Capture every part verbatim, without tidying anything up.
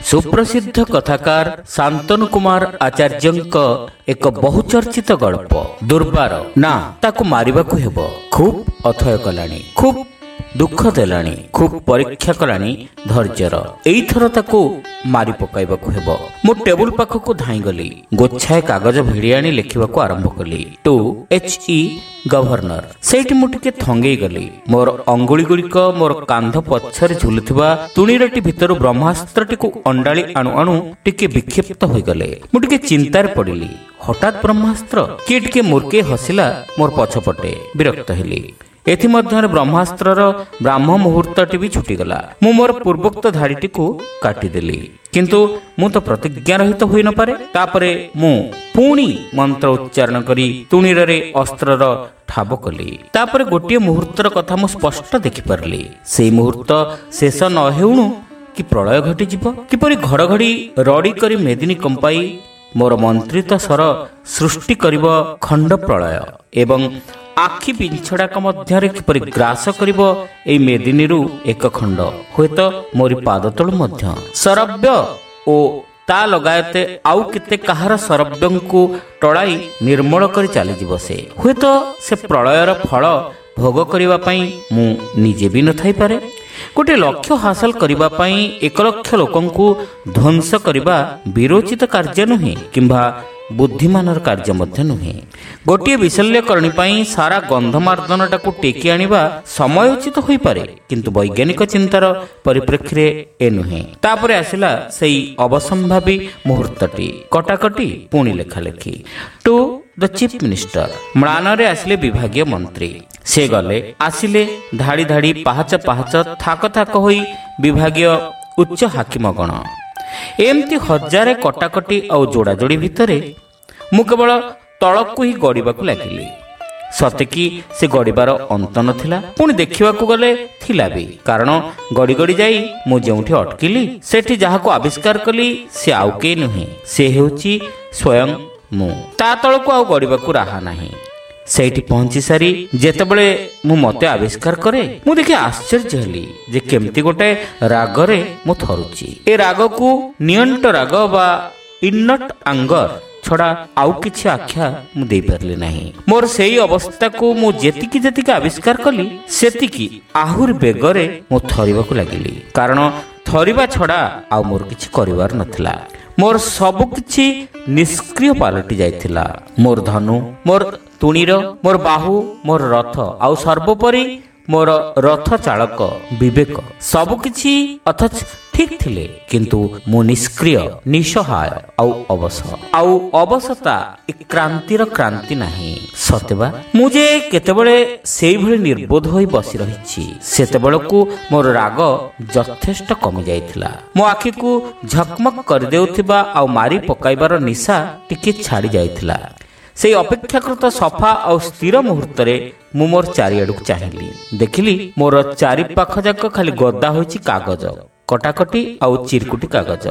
ସୁପ୍ରସିଦ୍ଧ କଥାକାର ଶାନ୍ତନୁ କୁମାର ଆଚାର୍ଯ୍ୟଙ୍କ ଏକ ବହୁଚର୍ଚ୍ଚିତ ଗଳ୍ପ ଦୁର୍ବାର ନା ତାକୁ ମାରିବାକୁ ହେବ। ଖୁବ୍ ଅଥୟ କଲାଣି, ଖୁବ୍ ଦୁଃଖ ଦେଲାଣି, ଖୁବ୍ ପରୀକ୍ଷା କଲାଣି ଧୈର୍ଯ୍ୟର। ଏଇଥର ତାକୁ ମାରି ପକାଇବାକୁ ହେବ। ମୁଁ ଟେବୁଲ ପାଖକୁ ଧାଇଁଗଲି, ଗୋଛାଏ କାଗଜ ଭିଡ଼ି ଆଣି ଲେଖିବାକୁ ଆରମ୍ଭ କଲି। To H E governor. ସେଇଠି ମୁଁ ଟିକେ ଥଙ୍ଗେଇ ଗଲି। ମୋର ଅଙ୍ଗୁଳି ଗୁଡ଼ିକ ମୋର କାନ୍ଧ ପଛରେ ଝୁଲୁଥିବା ତୁଣିରଟି ଭିତରୁ ବ୍ରହ୍ମାସ୍ତ୍ରଟିକୁ ଅଣ୍ଡାଳି ଆଣୁ ଆଣୁ ଟିକେ ବିକ୍ଷିପ୍ତ ହୋଇଗଲେ। ମୁଁ ଟିକେ ଚିନ୍ତାରେ ପଡ଼ିଲି। ହଠାତ୍ ବ୍ରହ୍ମାସ୍ତ୍ର କିଏ ଟିକେ ମୁର୍କେଇ ହସିଲା ମୋର ପଛପଟେ। ବିରକ୍ତ ହେଲି। ଏଥିମଧ୍ୟରେ ବ୍ରହ୍ମାସ୍ତ୍ରର ବ୍ରାହ୍ମ ମୁହୂର୍ତ୍ତଟି ବି ଛୁଟିଗଲା। ମୁଁ ମୋର ପୂର୍ବୋକ୍ତ ଧାଡ଼ିଟିକୁ କାଟିଦେଲି। କିନ୍ତୁ ମୁଁ ତ ପ୍ରତିଜ୍ଞା ରହିତ ହୋଇନପାରେ। ତାପରେ ମୁଁ ପୁଣି ମନ୍ତ୍ର ଉଚ୍ଚାରଣ କରି ତୁଣିରରେ ଅସ୍ତ୍ରର ଠାବ କଲି। ତାପରେ ଗୋଟିଏ ମୁହୂର୍ତ୍ତର କଥା ମୁଁ ସ୍ପଷ୍ଟ ଦେଖିପାରିଲି। ସେଇ ମୁହୂର୍ତ୍ତ ଶେଷ ନ ହେଉଣୁ କି ପ୍ରଳୟ ଘଟିଯିବ। କିପରି ଘଡ଼ଘଡ଼ି ରଡ଼ି କରି ମେଦିନୀ କମ୍ପାଇ ମୋର ମନ୍ତ୍ରିତ ସ୍ୱର ସୃଷ୍ଟି କରିବ ଖଣ୍ଡ ପ୍ରଳୟ ଏବଂ ଆଖି ବିଞ୍ଛଡ଼ାକ ମଧ୍ୟରେ କିପରି ଗ୍ରାସ କରିବ ଏଇ ମେଦିନୀରୁ ଏକ ଖଣ୍ଡ, ହୁଏତ ମୋରି ପାଦତଳୁ ମଧ୍ୟ। ସରବ୍ୟ ଓ ତା ଲଗାୟତେ ଆଉ କେତେ କାହାର ସରବ୍ୟଙ୍କୁ ଟଳାଇ ନିର୍ମଳ କରି ଚାଲିଯିବ ସେ। ହୁଏତ ସେ ପ୍ରଳୟର ଫଳ ଭୋଗ କରିବା ପାଇଁ ମୁଁ ନିଜେ ବି ନଥାଇପାରେ। ଗୋଟିଏ ଲକ୍ଷ୍ୟ ହାସଲ କରିବା ପାଇଁ ଏକ ଲକ୍ଷ ଲୋକଙ୍କୁ ଧ୍ୱଂସ କରିବା ବିରୋଚିତ କାର୍ଯ୍ୟ ନୁହେଁ କିମ୍ବା ବୁଦ୍ଧିମାନର କାର୍ଯ୍ୟ ମଧ୍ୟ ନୁହେଁ। ଗୋଟିଏ ବିଶଲ୍ୟକରଣୀ ପାଇଁ ସାରା ଗନ୍ଧମାର୍ଦ୍ଦନଟାକୁ ଟେକି ଆଣିବା ସମୟୋଚିତ ହୋଇପାରେ, କିନ୍ତୁ ବୈଜ୍ଞାନିକ ଚିନ୍ତାର ପରିପ୍ରେକ୍ଷୀରେ ଏ ନୁହେଁ। ତାପରେ ଆସିଲା ସେଇ ଅବସମ୍ଭାବୀ ମୁହୂର୍ତ୍ତଟି, କଟାକଟି ପୁଣି ଲେଖାଲେଖି। To the chief minister. ମ୍ଳାନରେ ଆସିଲେ ବିଭାଗୀୟ ମନ୍ତ୍ରୀ। ସେ ଗଲେ, ଆସିଲେ ଧାଡ଼ି ଧାଡ଼ି, ପାହାଚ ପାହାଚ, ଥାକ ଥାକ ହୋଇ ବିଭାଗୀୟ ଉଚ୍ଚ ହାକିମଗଣ। ଏମିତି ହଜାରେ କଟାକଟି ଆଉ ଯୋଡ଼ାଯୋଡ଼ି ଭିତରେ ମୁଁ କେବଳ ତଳକୁ ହିଁ ଗଡ଼ିବାକୁ ଲାଗିଲି। ସତେକି ସେ ଗଡ଼ିବାର ଅନ୍ତ ନଥିଲା। ପୁଣି ଦେଖିବାକୁ ଗଲେ ଥିଲା ବି, କାରଣ ଗଡ଼ି ଗଡ଼ି ଯାଇ ମୁଁ ଯେଉଁଠି ଅଟକିଲି ସେଠି ଯାହାକୁ ଆବିଷ୍କାର କଲି ସେ ଆଉ କେହି ନୁହେଁ, ସେ ହେଉଛି ସ୍ୱୟଂ ମୁଁ। ତା ତଳକୁ ଆଉ ଗଡ଼ିବାକୁ ରାହା ନାହିଁ। ସେଇଠି ପହଞ୍ଚି ସାରି ଯେତେବେଳେ ମୁଁ ମୋତେ ଆବିଷ୍କାର କରେ, ମୁଁ ଦେଖି ଆଶ୍ଚର୍ଯ୍ୟ ହେଲି ଯେ କେମିତି ଗୋଟେ ରାଗରେ ମୁଁ ଥରୁଛି। ଏ ରାଗକୁ ନିଅଣ୍ଟ ରାଗ ବା ଇନଟ୍ ଆଙ୍ଗର ଛଡ଼ା ଆଉ କିଛି ଆଖ୍ୟା ମୁଁ ଦେଇପାରିଲି ନାହିଁ। ମୋର ସେଇ ଅବସ୍ଥାକୁ ମୁଁ ଯେତିକି ଯେତିକି ଆବିଷ୍କାର କଲି ସେତିକି ଆହୁରି ବେଗରେ ମୁଁ ଥରିବାକୁ ଲାଗିଲି। କାରଣ ଥରିବା ଛଡ଼ା ଆଉ ମୋର କିଛି କରିବାର ନଥିଲା। ମୋର ସବୁ କିଛି ନିଷ୍କ୍ରିୟ ପାଲଟି ଯାଇଥିଲା। ମୋର ଧନୁ, ମୋର ତୁଣିର, ମୋର ବାହୁ, ମୋର ରଥ, ଆଉ ସର୍ବୋପରି ମୋର ରଥ ଚାଳକ ବିବେକ, ସବୁକିଛି ଅଥଚ ଠିକ୍ ଥିଲେ, କିନ୍ତୁ ମୁଁ ନିଷ୍କ୍ରିୟ, ନିଃସହାୟ ଆଉ ଅବଶ। ଆଉ ଅବଶତା ଏ କ୍ରାନ୍ତିର କ୍ରାନ୍ତି ନାହିଁ। ସତେବା ମୁଁ ଯେ କେତେବେଳେ ସେଇଭଳି ନିର୍ବୋଧ ହୋଇ ବସି ରହିଛି, ସେତେବେଳକୁ ମୋର ରାଗ ଯଥେଷ୍ଟ କମି ଯାଇଥିଲା। ମୋ ଆଖିକୁ ଝକମକ କରିଦେଉଥିବା ଆଉ ମାରି ପକାଇବାର ନିଶା ଟିକେ ଛାଡ଼ି ଯାଇଥିଲା। ସେଇ ଅପେକ୍ଷାକୃତ ସଫା ଆଉ ସ୍ଥିର ମୁହୂର୍ତ୍ତରେ ମୁଁ ମୋର ଚାରିଆଡ଼କୁ ଚାହିଁଲି। ଦେଖିଲି ମୋର ଚାରି ପାଖ ଯାକ ଖାଲି ଗଦା ହୋଇଛି କାଗଜ, କଟାକଟି ଆଉ ଚିରକୁଟି କାଗଜ।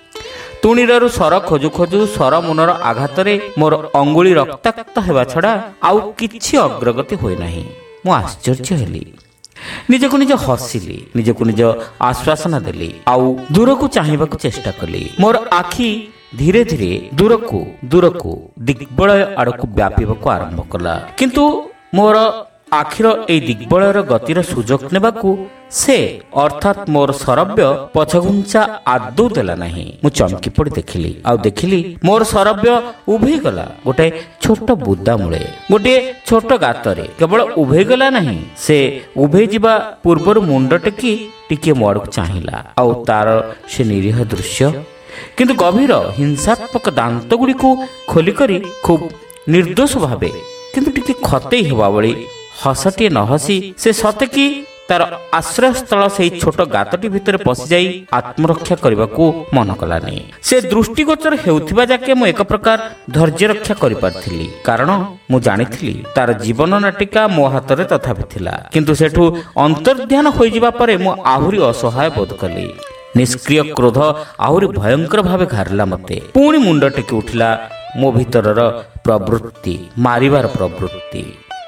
ତୁଣିରରୁ ସ୍ୱର ଖୋଜୁ ଖୋଜୁ ସ୍ୱର ମୁନର ଆଘାତରେ ମୋର ଅଙ୍ଗୁଳି ରକ୍ତାକ୍ତ ହେବା ଛଡ଼ା ଆଉ କିଛି ଅଗ୍ରଗତି ହୋଇନାହିଁ। ମୁଁ ଆଶ୍ଚର୍ଯ୍ୟ ହେଲି। ନିଜକୁ ନିଜ ହସିଲି, ନିଜକୁ ନିଜ ଆଶ୍ୱାସନା ଦେଲି, ଆଉ ଦୂରକୁ ଚାହିଁବାକୁ ଚେଷ୍ଟା କଲି। ମୋର ଆଖି ଧୀରେ ଧୀରେ ଦୂରକୁ ଦୂରକୁ ଦିଗ୍ବଳୟ ଆଡ଼କୁ ବ୍ୟାପିବାକୁ ଆରମ୍ଭ କଲା। କିନ୍ତୁ ମୋର ଆଖିର ଏଇ ଦିଗ୍ବଳୟର ଗତିର ସୁଯୋଗ ନେବାକୁ ସେ ଅର୍ଥାତ୍ ମୋର ସରବ୍ୟ ପଛଘୁଞ୍ଚା ଆଦୌ ଦେଲା ନାହିଁ। ମୁଁ ଚମକି ପଡ଼ି ଦେଖିଲି, ଆଉ ଦେଖିଲି ମୋର ସରବ୍ୟ ଉଭେଇଗଲା ଗୋଟାଏ ଛୋଟ ବୁଦା ମୂଳେ, ଗୋଟିଏ ଛୋଟ ଗାତରେ। କେବଳ ଉଭେଇଗଲା ନାହିଁ, ସେ ଉଭେଇ ଯିବା ପୂର୍ବରୁ ମୁଣ୍ଡ ଟେକି ଟିକିଏ ମୋ ଆଡ଼କୁ ଚାହିଁଲା। ଆଉ ତାର ସେ ନିରୀହ ଦୃଶ୍ୟ, କିନ୍ତୁ ଗଭୀର ହିଂସାତ୍ମକ ଦାନ୍ତ ଗୁଡ଼ିକୁ ଖୋଲିକରି ଖୁବ୍ ନିର୍ଦ୍ଦୋଷ ଭାବେ, କିନ୍ତୁ ଟିକେ ଖତେଇ ହେବା ଭଳି ହସଟିଏ ନ ହସି ସେ ସତେକି ତାର ଆଶ୍ରୟସ୍ଥଳ ସେଇ ଛୋଟ ଗାତଟି ଭିତରେ ପଶିଯାଇ ଆତ୍ମରକ୍ଷା କରିବାକୁ ମନ କଲାନି। ସେ ଦୃଷ୍ଟିଗୋଚର ହେଉଥିବା ଯାକେ ମୁଁ ଏକ ପ୍ରକାର ଧୈର୍ଯ୍ୟ ରକ୍ଷା କରିପାରିଥିଲି, କାରଣ ମୁଁ ଜାଣିଥିଲି ତାର ଜୀବନ ନାଟିକା ମୋ ହାତରେ ତଥାପି ଥିଲା। କିନ୍ତୁ ସେଠୁ ଅନ୍ତର୍ଧ୍ୟାନ ହୋଇଯିବା ପରେ ମୁଁ ଆହୁରି ଅସହାୟ ବୋଧ କଲି। ନିଷ୍କ୍ରିୟ କ୍ରୋଧ ଆହୁରି ଭୟଙ୍କର ଭାବେ ଘାରିଲା ମୋତେ। ପୁଣି ମୁଣ୍ଡ ଟେକି ଉଠିଲା ମୋ ଭିତରର ପ୍ରବୃତ୍ତି, ମାରିବାର ପ୍ରବୃତ୍ତି।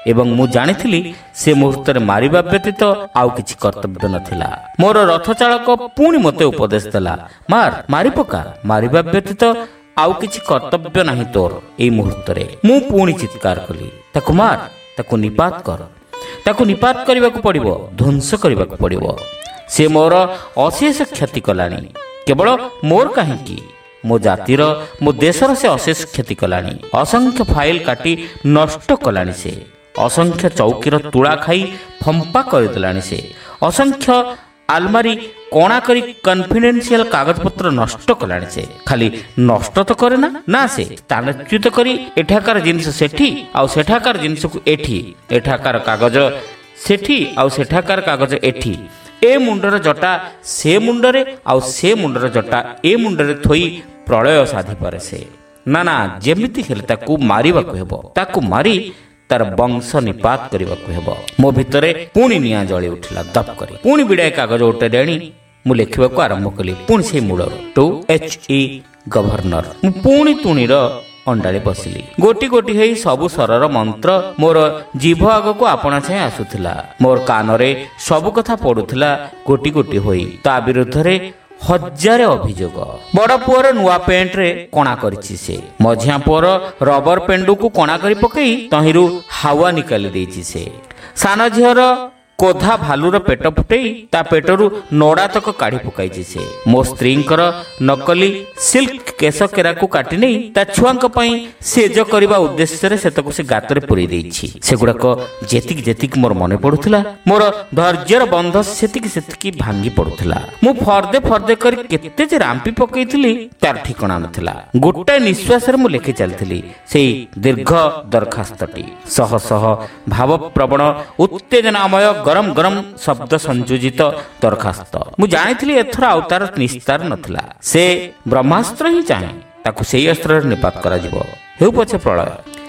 ଏବଂ ମୁଁ ଜାଣିଥିଲି ସେ ମୁହୂର୍ତ୍ତରେ ମାରିବା ବ୍ୟତୀତ ଆଉ କିଛି କର୍ତ୍ତବ୍ୟ ନଥିଲା। ମୋର ରଥ ଚାଳକ ପୁଣି ମୋତେ ଉପଦେଶ ଦେଲା, ମାର ମାରି ପକା, ମାରିବା ବ୍ୟତୀତ ଆଉ କିଛି କର୍ତ୍ତବ୍ୟ ନାହିଁ ତୋର ଏଇ ମୁହୂର୍ତ୍ତରେ। ମୁଁ ପୁଣି ଚିତ୍କାର କଲି, ତାକୁ ମାର, ତାକୁ ନିପାତ କର, ତାକୁ ନିପାତ କରିବାକୁ ପଡ଼ିବ, ଧ୍ୱଂସ କରିବାକୁ ପଡ଼ିବ। ସେ ମୋର ଅଶେଷ କ୍ଷତି କଲାଣି, କେବଳ ମୋର କାହିଁକି, ମୋ ଜାତିର, ମୋ ଦେଶର ସେ ଅଶେଷ କ୍ଷତି କଲାଣି। ଅସଂଖ୍ୟ ଫାଇଲ କାଟି ନଷ୍ଟ କଲାଣି ସେ, ଅସଂଖ୍ୟ ଚୌକିର ତୁଳା ଖାଇ ଫମ୍ପା କରିଦେଲାଣି ସେ, ଅସଂଖ୍ୟ ଆଲମାରୀ କଣା କରି କନଫିଡେନ୍ସିଆଲ କାଗଜପତ୍ର ନଷ୍ଟ କଲାଣି ସେ। ଖାଲି ନଷ୍ଟ ତ କରେ ନା ନା ସେ ସ୍ଥାନଚ୍ୟୁତ କରି ଏଠାକାର ଜିନିଷ ସେଠି ଆଉ ସେଠାକାର ଜିନିଷକୁ ଏଠି, ଏଠାକାର କାଗଜ ସେଠି ଆଉ ସେଠାକାର କାଗଜ ଏଠି, ଏ ମୁଣ୍ଡର ଜଟା ସେ ମୁଣ୍ଡରେ ଆଉ ସେ ମୁଣ୍ଡର ଜଟା ଏ ମୁଣ୍ଡରେ ଥୋଇ ପ୍ରଳୟ ସାଧିପାରେ ସେ। ନା ନା, ଯେମିତି ହେଲେ ତାକୁ ମାରିବାକୁ ହେବ, ତାକୁ ମାରି ତାର ବଂଶ ନିପାତ କରିବାକୁ ହେବ। ମୋ ଭିତରେ ପୁଣି ନିଆଁ ଜଳି ଉଠିଲା ଦପ କରି। ପୁଣି ବିଡ଼ାଏ କାଗଜ ଉଠାଇ ଆଣି ମୁଁ ଲେଖିବାକୁ ଆରମ୍ଭ କଲି, ପୁଣି ସେଇ ମୂଳରୁ ଟୁ ଏଚ୍ ଇ ଗଭର୍ଣ୍ଣର। ମୁଁ ପୁଣି ତୁଣିର ଅଣ୍ଡାରେ ବସିଲି। ଗୋଟି ଗୋଟି ହେଇ ସବୁ ସ୍ୱରର ମନ୍ତ୍ର ମୋର ଜିଭ ଆଗକୁ ଆପଣା ଛାଏଁ ଆସୁଥିଲା। ମୋର କାନରେ ସବୁ କଥା ପଡୁଥିଲା ଗୋଟି ଗୋଟି ହୋଇ। ତା ବିରୁଦ୍ଧରେ ହଜାରେ ଅଭିଯୋଗ। ବଡ଼ ପୁଅର ନୂଆ ପ୍ୟାଣ୍ଟରେ କଣା କରିଛି ସେ, ମଝିଆ ପୁଅର ରବର ପେଣ୍ଡୁକୁ କଣା କରି ପକେଇ ତହିଁରୁ ହାୱା ନିକାଲି ଦେଇଛି ସେ, ସାନ ଝିଅର କୋଧା ଭାଲୁର ପେଟ ଫୁଟେଇ ତା ପେଟରୁ ନଡ଼ାତକ କାଢ଼ି ପକାଇଛି ସେ, ମୋ ସ୍ତ୍ରୀଙ୍କର ନକଲି ସିଲ୍କ କେଶ କେରାକୁ କାଟି ନେଇ ତା ଛୁଆଙ୍କ ପାଇଁ ସେଜ କରିବା ଉଦ୍ଦେଶ୍ୟରେ ସେତକୁ ସେ ଗାତରେ ପୁରେଇ ଦେଇଛି। ସେଗୁଡ଼ାକ ଯେତିକି ଯେତିକି ମୋର ମନେ ପଡୁଥିଲା, ମୋର ଧୈର୍ଯ୍ୟର ବନ୍ଧ ସେତିକି ସେତିକି ଭାଙ୍ଗି ପଡୁଥିଲା। ମୁଁ ଫର୍ଦେ ଫର୍ଦେ କରି କେତେ ଯେ ରାମ୍ପି ପକେଇଥିଲି ତାର ଠିକଣା ନଥିଲା। ଗୋଟାଏ ନିଶ୍ୱାସରେ ମୁଁ ଲେଖି ଚାଲିଥିଲି ସେଇ ଦୀର୍ଘ ଦରଖାସ୍ତଟି, ଶହ ଶହ ଭାବପ୍ରବଣ ଉତ୍ତେଜନାମୟ ଗରମ ଗରମ ଶବ୍ଦ ସଂଯୋଜିତ ଦରଖାସ୍ତ। ମୁଁ ଜାଣିଥିଲି ଏଥର ଆଉ ତାର ନିସ୍ତାର ନଥିଲା। ସେ ବ୍ରହ୍ମାସ୍ତ୍ର ହିଁ ଚାହେଁ, ତାକୁ ସେଇ ଅସ୍ତ୍ରରେ ନିପାତ କରାଯିବ, ହେଉ ପଛେ ପ୍ରଳୟ।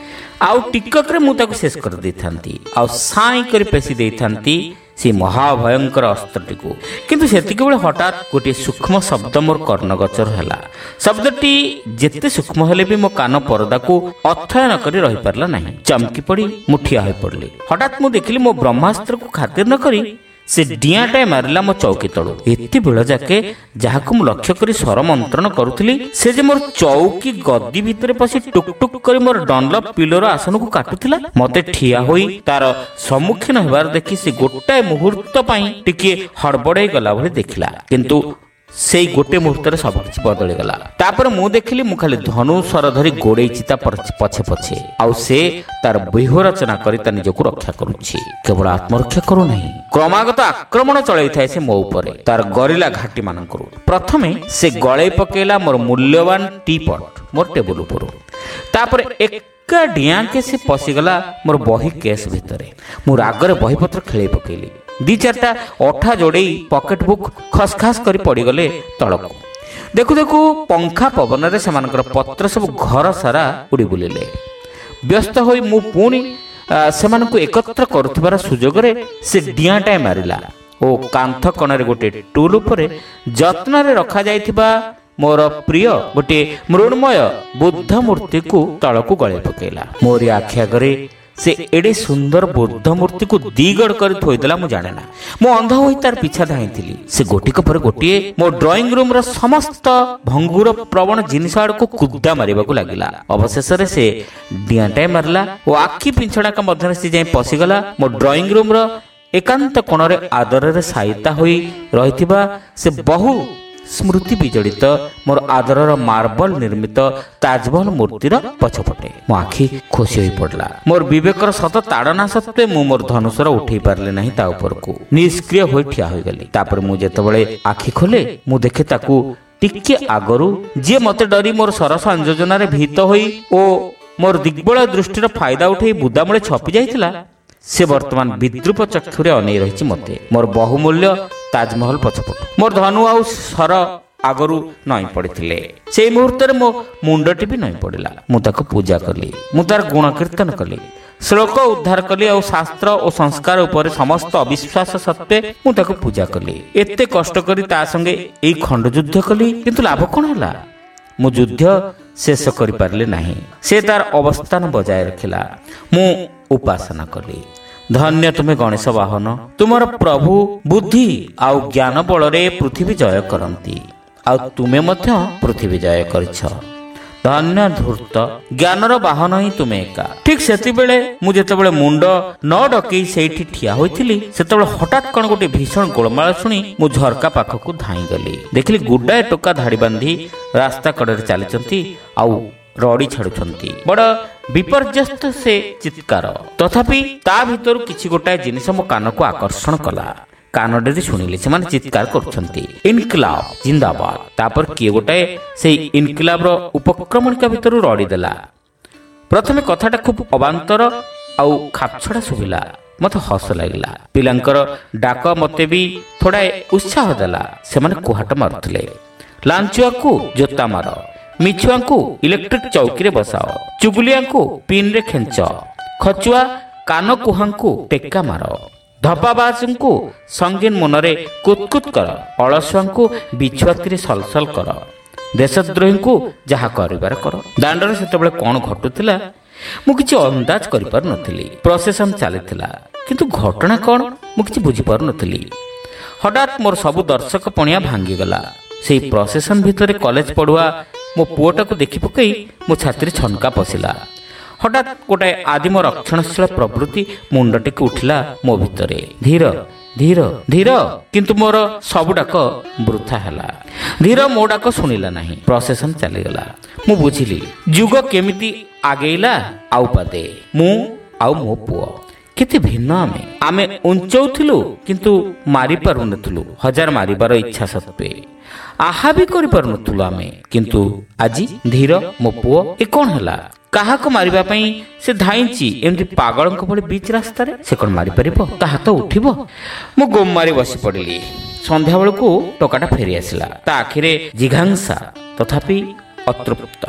ଆଉ ଟିକକରେ ମୁଁ ତାକୁ ଶେଷ କରିଦେଇଥାନ୍ତି, ଆଉ ସାଇଁ କରି ପେଶି ଦେଇଥାନ୍ତି ସେ ମହାଭୟଙ୍କର ଅସ୍ତ୍ରଟିକୁ। କିନ୍ତୁ ସେତିକିବେଳେ ହଠାତ୍ ଗୋଟିଏ ସୂକ୍ଷ୍ମ ଶବ୍ଦ ମୋର କର୍ଣ୍ଣଗୋଚର ହେଲା। ଶବ୍ଦଟି ଯେତେ ସୂକ୍ଷ୍ମ ହେଲେ ବି ମୋ କାନ ପରଦାକୁ ଅଥୟ ନ କରି ରହିପାରିଲା ନାହିଁ। ଚମକି ପଡ଼ି ମୁଁ ଠିଆ ହୋଇପଡ଼ିଲି। ହଠାତ୍ ମୁଁ ଦେଖିଲି ମୋ ବ୍ରହ୍ମାସ୍ତ୍ରକୁ ଖାତିର ନ କରି ସେ ଡିଆଁଟାଏ ମାରିଲା ମୋ ଚୌକି ତଳୁ। ଏତେ ବେଳ ଯାକେ ଯାହାକୁ ମୁଁ ଲକ୍ଷ୍ୟ କରି ସ୍ୱର ମନ୍ତ୍ରଣ କରୁଥିଲି, ସେ ଯେ ମୋର ଚୌକି ଗଦି ଭିତରେ ପଶି ଟୁକ୍ ଟୁକ୍ କରି ମୋର ଡନଲପ୍ ପିଲୋର ଆସନକୁ କାଟୁଥିଲା। ମତେ ଠିଆ ହୋଇ ତାର ସମ୍ମୁଖୀନ ହେବାର ଦେଖି ସେ ଗୋଟାଏ ମୁହୂର୍ତ୍ତ ପାଇଁ ଟିକିଏ ହଡ଼ବଡ଼େଇ ଗଲା ଭଳି ଦେଖିଲା, କିନ୍ତୁ ସେଇ ଗୋଟେ ମୁହୂର୍ତ୍ତରେ ସବୁ କିଛି ବଦଳିଗଲା। ତାପରେ ମୁଁ ଦେଖିଲି ମୁଁ ଖାଲି ଧନୁସ୍ୱର ଧରି ଗୋଡେଇଛି ତା ପଛେ ପଛେ, ଆଉ ସେ ତାର ବ୍ୟୂହ ରଚନା କରି ତା ନିଜକୁ ରକ୍ଷା କରୁଛି। କେବଳ ଆତ୍ମରକ୍ଷା କରୁନାହିଁ, କ୍ରମାଗତ ଆକ୍ରମଣ ଚଳାଇଥାଏ ସେ ମୋ ଉପରେ ତାର ଗରିଲା ଘାଟି ମାନଙ୍କରୁ। ପ୍ରଥମେ ସେ ଗଳେଇ ପକେଇଲା ମୋର ମୂଲ୍ୟବାନ ଟି ପଟ୍ ମୋର ଟେବୁଲ ଉପରୁ। ତାପରେ ଏକା ଡିଆଁକେ ସେ ପଶିଗଲା ମୋର ବହି କେସ୍ ଭିତରେ। ମୁଁ ରାଗରେ ବହିପତ୍ର ଖେଳେଇ ପକେଇଲି। ଦି ଚାରିଟା ଅଠା ଯୋଡେଇ ପକେଟ ବୁକ୍ ଖସଖାସ କରି ପଡ଼ିଗଲେ ତଳକୁ। ଦେଖୁ ଦେଖୁ ପଙ୍ଖା ପବନରେ ସେମାନଙ୍କର ପତ୍ର ସବୁ ଘର ସାରା ଉଡ଼ି ବୁଲିଲେ। ବ୍ୟସ୍ତ ହୋଇ ମୁଁ ପୁଣି ସେମାନଙ୍କୁ ଏକତ୍ର କରୁଥିବାର ସୁଯୋଗରେ ସେ ଡିଆଁଟାଏ ମାରିଲା ଓ କାନ୍ଥ କଣରେ ଗୋଟିଏ ଟୁଲ୍ ଉପରେ ଯତ୍ନରେ ରଖାଯାଇଥିବା ମୋର ପ୍ରିୟ ଗୋଟିଏ ମୃଣ୍ମୟ ବୁଦ୍ଧ ମୂର୍ତ୍ତିକୁ ତଳକୁ ଗଳେଇ ପକେଇଲା। ମୋରି ଆଖି ଆଗରେ ସେ ଏଡେ ସୁନ୍ଦର ବୁଦ୍ଧ ମୂର୍ତ୍ତିକୁ ଦିଗଡ଼ କରି ଥୋଇଦେଲା। ମୁଁ ଜାଣେ ନା, ମୁଁ ଅନ୍ଧ ହୋଇ ତାର ପିଛା ଧାଇଁଥିଲି। ସେ ଗୋଟିକ ପରେ ଗୋଟିଏ ମୋ ଡ୍ରଇଂ ରୁମ୍ର ସମସ୍ତ ଭଙ୍ଗୁର ପ୍ରବଣ ଜିନିଷ ଆଡ଼କୁ କୁଦା ମାରିବାକୁ ଲାଗିଲା। ଅବଶେଷରେ ସେ ଡିଆଁଟାଏ ମାରିଲା ଓ ଆଖି ପିଞ୍ଚଣାକ ମଧ୍ୟରେ ସେ ଯାଇ ପଶିଗଲା ମୋ ଡ୍ରଇଂ ରୁମ୍ର ଏକାନ୍ତ କୋଣରେ ଆଦରରେ ସାଇତା ହୋଇ ରହିଥିବା ସେ ବହୁ ସ୍ମୃତି ବିଜଡ଼ିତ ମୋର ଆଦରର ମାର୍ବଲ ନିର୍ମିତ ତାଜମହଲ ମୂର୍ତ୍ତିର ପଛପଟେ। ମୋ ଆଖି ଖୋସି ହୋଇ ପଡ଼ିଲା। ମୋର ବିବେକର ସତ ତାଡ଼ନା ସତ୍ତ୍ୱେ ମୁଁ ମୋର ଧନୁଷର ଉଠେଇ ପାରିଲି ନାହିଁ ତା ଉପରକୁ। ନିଷ୍କ୍ରିୟ ହୋଇ ଠିଆ ହୋଇଗଲି। ତାପରେ ମୁଁ ଯେତେବେଳେ ଆଖି ଖୋଲେ, ମୁଁ ଦେଖେ ତାକୁ ଟିକେ ଆଗରୁ ଯିଏ ମତେ ଡରି ମୋର ସରସ ଯୋଜନାରେ ଭୀତ ହୋଇ ଓ ମୋର ଦିଗ୍ବଳୟ ଦୃଷ୍ଟିର ଫାଇଦା ଉଠେଇ ବୁଦାମୂଳେ ଛପି ଯାଇଥିଲା, ସେ ବର୍ତ୍ତମାନ ବିଦ୍ରୁପ ଚକ୍ଷୁରେ ଅନେଇ ରହିଛି ମୋତେ, ମୋର ବହୁମୂଲ୍ୟ ତାଜମହଲ ପଛପଟୁ। ମୋର ଧନୁ ଆଉ ସର ଆଗରୁ ନଇଁ ପଡ଼ିଥିଲେ। ସେଇ ମୁହୂର୍ତ୍ତରେ ମୋ ମୁଣ୍ଡଟି ବି ନଇଁ ପଡ଼ିଲା। ମୁଁ ତାକୁ ପୂଜା କଲି, ମୁଁ ତାର ଗୁଣ କୀର୍ତ୍ତନ କଲି, ଶ୍ଲୋକ ଉଦ୍ଧାର କଲି ଆଉ ଶାସ୍ତ୍ର ଓ ସଂସ୍କାର ଉପରେ ସମସ୍ତ ଅବିଶ୍ୱାସ ସତ୍ତ୍ୱେ ମୁଁ ତାକୁ ପୂଜା କଲି। ଏତେ କଷ୍ଟ କରି ତା ସଙ୍ଗେ ଏଇ ଖଣ୍ଡ ଯୁଦ୍ଧ କଲି, କିନ୍ତୁ ଲାଭ କ'ଣ ହେଲା? ମୁଁ ଯୁଦ୍ଧ ଶେଷ କରିପାରିଲି ନାହିଁ। ସେ ତାର ଅବସ୍ଥାନ ବଜାୟ ରଖିଲା। ମୁଁ ଉପାସନା କଲି। ଧନ୍ୟ ତୁମେ ଗଣେଶ ବାହନ, ତୁମର ପ୍ରଭୁ ବୁଦ୍ଧି ଆଉ ଜ୍ଞାନ ବଳରେ ପୃଥିବୀ ଜୟ କରନ୍ତି, ଆଉ ତୁମେ ମଧ୍ୟ ପୃଥିବୀ ଜୟ କରିଛ। ଧନ୍ୟ ଧୂର୍ତ୍ତ, ଜ୍ଞାନର ବାହନ ହିଁ ତୁମେ ଏକା। ଠିକ ସେତେବେଳେ ମୁଁ ଯେତେବେଳେ ମୁଣ୍ଡ ନ ଡକେଇ ସେଇଠି ଠିଆ ହୋଇଥିଲି, ସେତେବେଳେ ହଠାତ୍ କଣ ଗୋଟେ ଭୀଷଣ ଗୋଳମାଳ ଶୁଣି ମୁଁ ଝରକା ପାଖକୁ ଧାଇଁ ଗଲି। ଦେଖିଲି ଗୁଡାଏ ଟୋକା ଧାଡ଼ି ବାନ୍ଧି ରାସ୍ତା କଡ଼ରେ ଚାଲିଛନ୍ତି ଆଉ ରଡ଼ି ଛାଡୁଛନ୍ତି। ବଡ ବିପର୍ଯ୍ୟସ୍ତ ସେ ଚିତ୍କାର। ତଥାପି ତା ଭିତରୁ କିଛି ଗୋଟାଏ ଜିନିଷ ମୋ କାନକୁ ଆକର୍ଷଣ କଲା। କାନଡରେ ଶୁଣିଲି ସେମାନେ ଚିତ୍କାର କରୁଛନ୍ତି, ଇନକିଲାବ ଜିନ୍ଦାବାଦ। ତାପରେ କିଏ ଗୋଟାଏ ସେଇ ଇନକିଲାବର ଉପକ୍ରମଣିକା ଭିତରୁ ରଡ଼ି ଦେଲା। ପ୍ରଥମେ କଥାଟା ଖୁବ୍ ଅବାନ୍ତର ଆଉ ଖାପଛଡ଼ା ଶୁଭିଲା। ମତେ ହସ ଲାଗିଲା। ପିଲାଙ୍କର ଡାକ ମତେ ବି ଥୋଡ଼ାଏ ଉତ୍ସାହ ଦେଲା। ସେମାନେ କୁହାଟ ମାରୁଥିଲେ, ଲାଞ୍ଚୁଆକୁ ଜୋତା ମାର, ମିଛୁଆଙ୍କୁ ଇଲେକ୍ଟ୍ରିକ ଚୌକିରେ ବସାଅ, ଚୁଗୁଲିଆଙ୍କୁ ପିନରେ ଖେଞ୍ଚ, ଖଚୁଆ କାନ କୁହାଙ୍କୁ ଟେକା ମାର, ଧପାବାଜଙ୍କୁ ସଙ୍ଗୀନ ମନରେ କୁତକୁତ କର, ଅଳସୁଆଙ୍କୁ ବିଛୁଆତିରେ ସଲସଲ କର, ଦେଶଦ୍ରୋହୀଙ୍କୁ ଯାହା କରିବାର କର। ଦାଣ୍ଡରେ ସେତେବେଳେ କ'ଣ ଘଟୁଥିଲା ମୁଁ କିଛି ଅନ୍ଦାଜ କରିପାରୁନଥିଲି। ପ୍ରସେସନ ଚାଲିଥିଲା, କିନ୍ତୁ ଘଟଣା କ'ଣ ମୁଁ କିଛି ବୁଝିପାରୁନଥିଲି। ହଠାତ୍ ମୋର ସବୁ ଦର୍ଶକ ପଣିଆ ଭାଙ୍ଗିଗଲା। ସେଇ ପ୍ରସେସନ ଭିତରେ କଲେଜ ପଢୁଆ ମୋ ପୁଅଟାକୁ ଦେଖି ପକାଇ ମୋ ଛାତିରେ ଛନକା ପଶିଲା। ହଠାତ୍ ଗୋଟାଏ ଆଦିମ ରକ୍ଷଣଶୀଳ ପ୍ରବୃତ୍ତି ମୁଣ୍ଡ ଟେକି ଉଠିଲା ମୋ ଭିତରେ। ଧୀର ଧୀର ଧୀର, କିନ୍ତୁ ମୋର ସବୁ ଡାକ ବୃଥା ହେଲା। ଧୀର ମୋ ଡାକ ଶୁଣିଲା ନାହିଁ। ପ୍ରସେସନ ଚାଲିଗଲା। ମୁଁ ବୁଝିଲି ଯୁଗ କେମିତି ଆଗେଇଲା। ଆଉ ପାଦେ ମୁଁ ଆଉ ମୋ ପୁଅ କେତେ ଭିନ୍ନ। ଆମେ ଆମେ ଉଞ୍ଚଉଥିଲୁ କିନ୍ତୁ ମାରି ପାରୁନଥିଲୁ। ହଜାର ମାରିବାର ଇଚ୍ଛା ସତ୍ତ୍ୱେ ଆହା ବି କରିପାରୁନଥିଲୁ ଆମେ। କିନ୍ତୁ ଆଜି ଧୀର ମୋ ପୁଅ ଏ କ'ଣ ହେଲା? କାହାକୁ ମାରିବା ପାଇଁ ସେ ଧାଇଁଛି ଏମିତି ପାଗଳଙ୍କ ଭଳି ବିଚ୍ ରାସ୍ତାରେ। ସେ କ'ଣ ମାରିପାରିବ? ତା ହାତ ଉଠିବ? ମୁଁ ଗୋମ ମାରି ବସି ପଡ଼ିଲି। ସନ୍ଧ୍ୟା ବେଳକୁ ଟୋକାଟା ଫେରି ଆସିଲା। ତା ଆଖିରେ ଜିଘାଂସା, ତଥାପି ଅତୃପ୍ତ।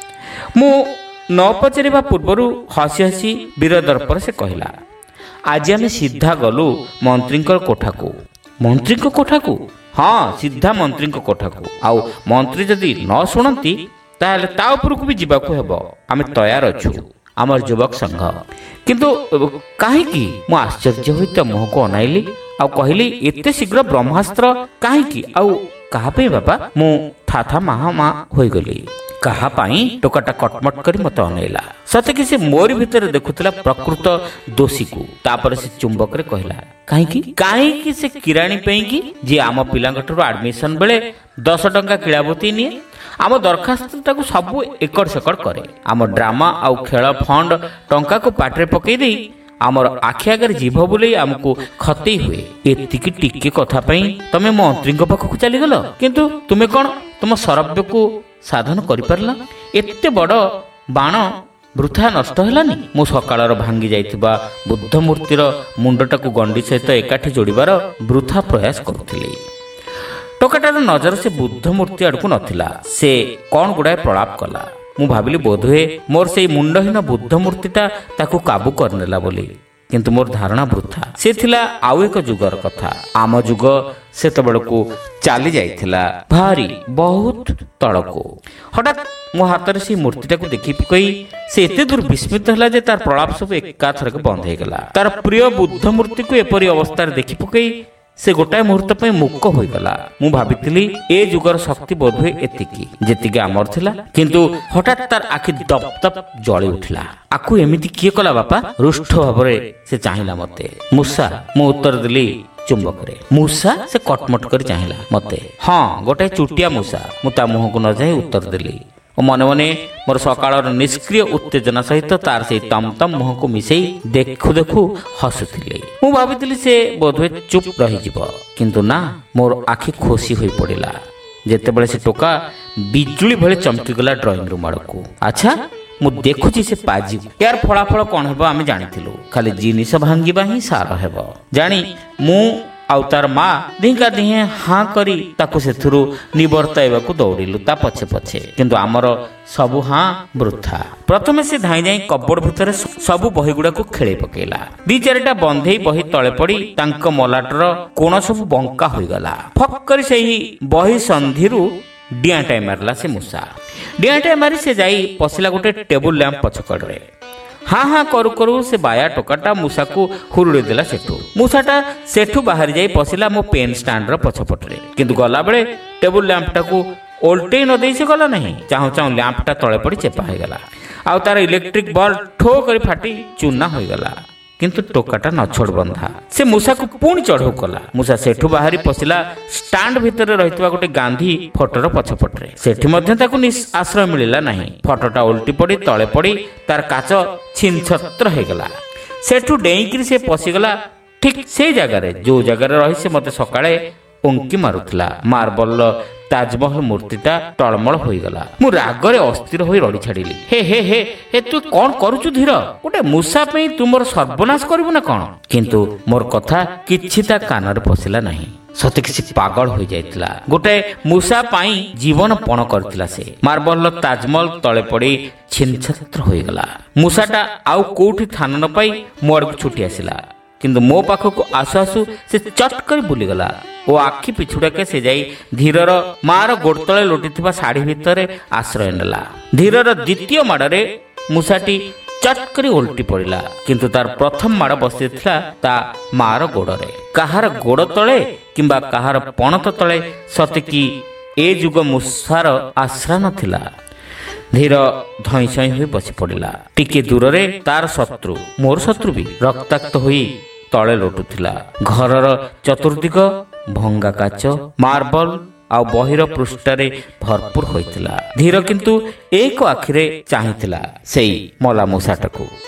ମୁଁ ନ ପଚାରିବା ପୂର୍ବରୁ ହସି ହସି ବୀର ଦର୍ପରେ ସେ କହିଲା, ଆଜି ଆମେ ସିଧା ଗଲୁ ମନ୍ତ୍ରୀଙ୍କ କୋଠାକୁ। ମନ୍ତ୍ରୀଙ୍କ କୋଠାକୁ? ହଁ, ସିଧା ମନ୍ତ୍ରୀଙ୍କ କୋଠାକୁ। ଆଉ ମନ୍ତ୍ରୀ ଯଦି ନ ଶୁଣନ୍ତି ତାହେଲେ ତା ଉପରକୁ ବି ଯିବାକୁ ହେବ। ଆମେ ତୟାର ଅଛୁ, ଆମର ଯୁବକ ସଂଘ। କିନ୍ତୁ କାହିଁକି? ମୁଁ ଆଶ୍ଚର୍ଯ୍ୟ ହୋଇ ତା ମୁହଁକୁ ଅନାଇଲି ଆଉ କହିଲି, ଏତେ ଶୀଘ୍ର ବ୍ରହ୍ମାସ୍ତ୍ର କାହିଁକି? ଆଉ କାହା ପାଇଁ ବାପା? ମୁଁ ଥା ଥା ମାହା ମା ହୋଇଗଲି। କାହା ପାଇଁ? ଟୋକାଟା କଟମଟ କରି ମତେ ଅନେଇଲା। ସତେକି ସେ ମୋରି ଭିତରେ ଦେଖୁଥିଲା ପ୍ରକୃତ ଦୋଷୀକୁ। ତାପରେ ସେ ଚୁମ୍ବକରେ କହିଲା, କାହିଁକି? କାହିଁକି ସେ କିରାଣୀ ପାଇଁକି, ଯିଏ ଆମ ପିଲାଙ୍କଠାରୁ ଆଡମିସନ ବେଳେ ଦଶ ଟଙ୍କା କିଳାବତୀ ନିଏ, ଆମ ଦରଖାସ୍ତଟାକୁ ସବୁ ଏକଡ଼ ସେକଡ଼ କରେ, ଆମ ଡ୍ରାମା ଆଉ ଖେଳ ଫଣ୍ଡ ଟଙ୍କାକୁ ପାଟିରେ ପକେଇ ଦେଇ ଆମର ଆଖି ଆଗରେ ଜିଭ ବୁଲେଇ ଆମକୁ ଖତେଇ ହୁଏ। ଏତିକି ଟିକେ କଥା ପାଇଁ ତମେ ମନ୍ତ୍ରୀଙ୍କ ପାଖକୁ ଚାଲିଗଲ। କିନ୍ତୁ ତୁମେ କ'ଣ ତୁମ ସରବ୍ୟକୁ ସାଧନ କରିପାରିଲ? ଏତେ ବଡ଼ ବାଣ ବୃଥା ନଷ୍ଟ ହେଲାନି? ମୁଁ ସକାଳର ଭାଙ୍ଗି ଯାଇଥିବା ବୁଦ୍ଧ ମୂର୍ତ୍ତିର ମୁଣ୍ଡଟାକୁ ଗଣ୍ଡି ସହିତ ଏକାଠି ଯୋଡ଼ିବାର ବୃଥା ପ୍ରୟାସ କରୁଥିଲି। ଟୋକାଟାର ନଜର ସେ ବୁଦ୍ଧ ମୂର୍ତ୍ତି ଆଡ଼କୁ ନଥିଲା। ସେ କ'ଣ ଗୁଡ଼ାଏ ପ୍ରଳାପ କଲା। ମୁଁ ଭାବିଲି ବୋଧହୁଏ ମୋର ସେଇ ମୁଣ୍ଡହୀନ ବୁଦ୍ଧ ମୂର୍ତ୍ତିଟା ତାକୁ କାବୁ କରିନେଲା ବୋଲି। କିନ୍ତୁ ମୋର ଧାରଣା ବୃଥା। ସେ ଥିଲା ଆଉ ଏକ ଯୁଗର କଥା। ଆମ ଯୁଗ ସେତେବେଳକୁ ଚାଲି ଯାଇଥିଲା ଭାରି ବହୁତ ତଳକୁ। ହଠାତ୍ ମୋ ହାତରେ ସେଇ ମୂର୍ତ୍ତିଟାକୁ ଦେଖି ପକାଇ ସେ ଏତେ ଦୂର ବିସ୍ମିତ ହେଲା ଯେ ତାର ପ୍ରଳାପ ସବୁ ଏକାଥରକେ ବନ୍ଦ ହେଇଗଲା। ତାର ପ୍ରିୟ ବୁଦ୍ଧ ମୂର୍ତ୍ତିକୁ ଏପରି ଅବସ୍ଥାରେ ଦେଖି ପକାଇ ସେ ଗୋଟାଏ ମୁହୂର୍ତ୍ତ ପାଇଁ ମୁକ ହୋଇଗଲା। ମୁଁ ଭାବିଥିଲି ଏ ଯୁଗର ଶକ୍ତି ବୋଧହୁଏ ଏତିକି ଯେତିକି ଆମର ଥିଲା। କିନ୍ତୁ ହଠାତ୍ ତାର ଆଖି ଦପ ଦପ ଜଳି ଉଠିଲା। ଆକୁ ଏମିତି କିଏ କଲା ବାପା? ରୁଷ୍ଟ ଭାବରେ ସେ ଚାହିଁଲା ମତେ। ମୂଷା, ମୁଁ ଉତ୍ତର ଦେଲି ଚୁମ୍ବକରେ। ମୂଷା? ସେ କଟମଟ କରି ଚାହିଁଲା ମତେ। ହଁ, ଗୋଟାଏ ଚୁଟିଆ ମୂଷା। ମୁଁ ତା ମୁହଁକୁ ନ ଯାଇ ଉତ୍ତର ଦେଲି ଓ ମନେ ମନେ ମୋର ସକାଳର ନିଷ୍କ୍ରିୟ ଉତ୍ତେଜନା ସହିତ ତାର ସେଇ ତମ ତମ ମୁହଁକୁ ମିଶେଇ ଦେଖୁ ଦେଖୁ ହସୁଥିଲି। ମୁଁ ଭାବିଥିଲି ସେ ବୋଧହୁଏ ଚୁପ୍ ରହିଯିବ, କିନ୍ତୁ ନା, ମୋର ଆଖି ଖୋସି ହୋଇ ପଡ଼ିଲା ଯେତେବେଳେ ସେ ଟୋକା ବିଜୁଳି ଭଳି ଚମକିଗଲା ଡ୍ରଇଂ ରୁମ୍ ଆଡ଼କୁ। ଆଚ୍ଛା, ମୁଁ ଦେଖୁଛି ସେ ପାଜି। ଏହାର ଫଳାଫଳ କ'ଣ ହେବ ଆମେ ଜାଣିଥିଲୁ। ଖାଲି ଜିନିଷ ଭାଙ୍ଗିବା ହିଁ ସାର ହେବ ଜାଣି ମୁଁ ଆଉ ତାର ମା ଦିହିଁକା ଦିହେଁ ହାଁ କରି ତାକୁ ସେଥିରୁ ନିବର୍ତ୍ତାଇବାକୁ ଦୌଡ଼ିଲୁ ତା ପଛେ ପଛେ। କିନ୍ତୁ ଆମର ସବୁ ହାଁ ବୃଥା। ପ୍ରଥମେ ସେ ଧାଇଁ ଯାଇ କବୋର୍ଡ ଭିତରେ ସବୁ ବହିଗୁଡାକୁ ଖେଳେଇ ପକେଇଲା। ଦି ଚାରିଟା ବନ୍ଧେଇ ବହି ତଳେ ପଡ଼ି ତାଙ୍କ ମଲାଟର କୋଣ ସବୁ ବଙ୍କା ହୋଇଗଲା। ଫକ୍ କରି ସେହି ବହି ସନ୍ଧିରୁ ଡିଆଁଟାଏ ମାରିଲା ସେ ମୂଷା। ଡିଆଁଟାଏ ମାରି ସେ ଯାଇ ପଶିଲା ଗୋଟେ ଟେବୁଲ ଲ୍ୟାମ୍ପ ପଛକଡ଼ରେ। ହାଁ ହାଁ କରୁ କରୁ ସେ ବାୟା ଟୋକାଟା ମୂଷାକୁ ହୁରୁଡ଼ି ଦେଲା ସେଠୁ। ମୂଷାଟା ସେଠୁ ବାହାରି ଯାଇ ପଶିଲା ମୋ ପେନ୍ ଷ୍ଟାଣ୍ଡର ପଛପଟରେ। କିନ୍ତୁ ଗଲାବେଳେ ଟେବୁଲ ଲ୍ୟାମ୍ପଟାକୁ ଓଲଟେଇ ନ ଦେଇ ସେ ଗଲା ନାହିଁ। ଚାହୁଁ ଚାହୁଁ ଲ୍ୟାମ୍ପଟା ତଳେ ପଡ଼ି ଚେପା ହୋଇଗଲା। ଆଉ ତାର ଇଲେକ୍ଟ୍ରିକ୍ ବଲ୍ବ ଠୋ କରି ଫାଟି ଚୂନା ହୋଇଗଲା। କିନ୍ତୁ ଟୋକାଟା ନଛୋଡ଼ ବନ୍ଧା। ସେ ମୂଷାକୁ ପୁଣି ଚଢ଼ଉ କଲା। ମୂଷା ସେଠୁ ବାହାରି ପଶିଲା ଷ୍ଟାଣ୍ଡ ଭିତରେ ରହିଥିବା ଗୋଟେ ଗାନ୍ଧୀ ଫଟୋର ପଛପଟରେ। ସେଠି ମଧ୍ୟ ତାକୁ ଆଶ୍ରୟ ମିଳିଲା ନାହିଁ। ଫଟୋଟା ଓଲଟି ପଡ଼ି ତଳେ ପଡ଼ି ତାର କାଚ ଛିନଛତ୍ର ହୋଇଗଲା। ସେଠୁ ଡେଇଁକିରି ସେ ପଶିଗଲା ଠିକ୍ ସେଇ ଜାଗାରେ ଯୋଉ ଜାଗାରେ ରହି ସେ ମୋତେ ସକାଳେ ଉଙ୍କି ମାରୁଥିଲା। ମାର୍ବଲର ତାଜମହଲ ମୂର୍ତ୍ତିଟା ଟଳମଳ ହୋଇଗଲା। ମୁଁ ରାଗରେ ଅସ୍ଥିର ହୋଇ ରଡ଼ି ଛାଡ଼ିଲି। ହେ ହେ ହେ ହେ ତୁ କ'ଣ କରୁଛୁ ଧୀର? ଗୋଟେ ମୂଷା ପାଇଁ ତୁ ମୋର ସର୍ବନାଶ କରିବୁ ନା କ'ଣ? କିନ୍ତୁ ମୋର କଥା କିଛି ତା କାନରେ ପଶିଲା ନାହିଁ। ସତେ କିଛି ପାଗଳ ହୋଇଯାଇଥିଲା। ଗୋଟାଏ ମୂଷା ପାଇଁ ଜୀବନ ପଣ କରିଥିଲା ସେ। ମାର୍ବଲର ତାଜମହଲ ତଳେ ପଡ଼ି ଛିନଛତ୍ର ହୋଇଗଲା। ମୂଷାଟା ଆଉ କୋଉଠି ଥାନ ନ ପାଇ ମୋ ଆଡ଼କୁ ଛୁଟି ଆସିଲା। କିନ୍ତୁ ମୋ ପାଖକୁ ଆସୁ ଆସୁ ସେ ଚଟ୍ କରି ବୁଲିଗଲା ଓ ଆଖି ପିଛୁଡ଼ାକେ ସେ ଯାଇ ଧୀରର ମାର ଗୋଡ଼ ତଳେ ଲୋଟିଥିବା ଶାଢ଼ୀ ଭିତରେ ଆଶ୍ରୟ ନେଲା। ଧୀରର ଦ୍ୱିତୀୟ ମାଡ଼ରେ ମୂଷାଟି ଚଟ୍ କରି ଓଲଟି ପଡ଼ିଲା। କିନ୍ତୁ ତାର ପ୍ରଥମ ମାଡ଼ ବସିଥିଲା ତା ମାର ଗୋଡ଼ରେ। କାହାର ଗୋଡ଼ ତଳେ କିମ୍ବା କାହାର ପଣତ ତଳେ ସତେକି ଏ ଯୁଗ ମୂଷାର ଆଶ୍ରା ନଥିଲା। ଧୀର ଧଇଁ ସଇଁ ହୋଇ ବସି ପଡ଼ିଲା। ଟିକେ ଦୂରରେ ତାର ଶତ୍ରୁ, ମୋର ଶତ୍ରୁ ବି, ରକ୍ତାକ୍ତ ହୋଇ ତଳେ ଲୋଟୁଥିଲା। ଘରର ଚତୁର୍ଦିଗ ଭଙ୍ଗା କାଚ, ମାର୍ବଲ ଆଉ ବହିର ପୃଷ୍ଠାରେ ଭରପୁର ହୋଇଥିଲା। ଧୀର କିନ୍ତୁ ଏକ ଆଖିରେ ଚାହିଁଥିଲା ସେଇ ମଲା ମୂଷାଟାକୁ।